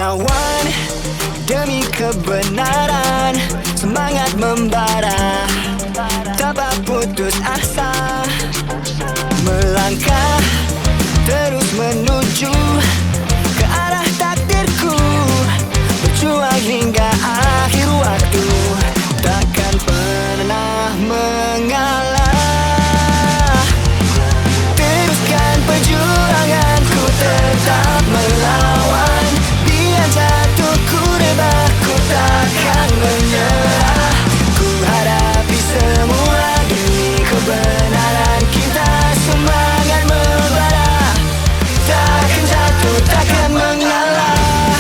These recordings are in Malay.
Melawan demi kebenaran, semangat membara, tanpa putus asa. Melangkah terus menuju ke arah takdirku, berjuang hingga akhir waktu, takkan pernah mengalah. Teruskan perjuanganku, tetap melawan. Biar jatuh ku rebah, ku takkan menyerah. Ku hadapi semua demi kebenaran kita, semangat membara, takkan jatuh, takkan mengalah.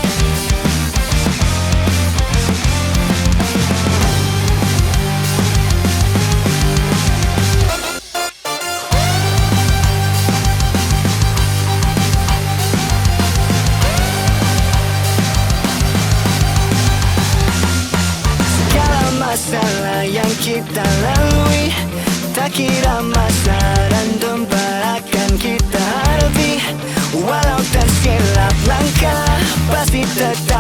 Masalah yang kita lalui, tak kira masa dan tempat akan kita hadapi. Walau tersilap langkah, pasti tetap